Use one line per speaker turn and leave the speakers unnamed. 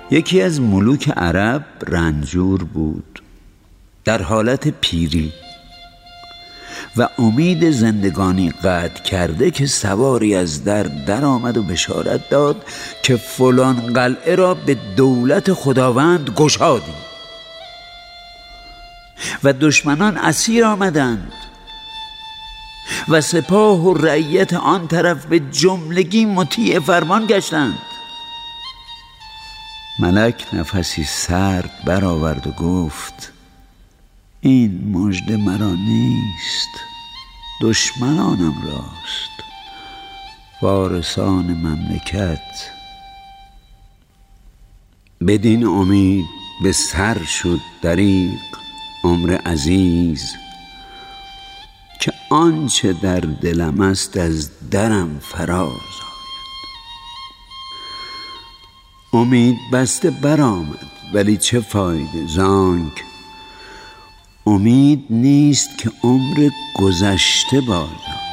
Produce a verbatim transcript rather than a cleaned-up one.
یکی از ملوک عرب رنجور بود، در حالت پیری و امید زندگانی قطع کرده که سواری از در در آمد و بشارت داد که فلان قلعه را به دولت خداوند گشادیم و دشمنان اسیر آمدند و سپاه و رعیت آن طرف به جملگی مطیع فرمان گشتند. ملک نفسی سرد برآورد و گفت: این مژده مرا نیست، دشمنانم راست، وارثان مملکت. بدین امید به سر شد دریغ عمر عزیز، که آنچه در دلم است از درم فراز آید. امید بسته برآمد ولی چه فایده، زانک امید نیست که عمر گذشته باز آید.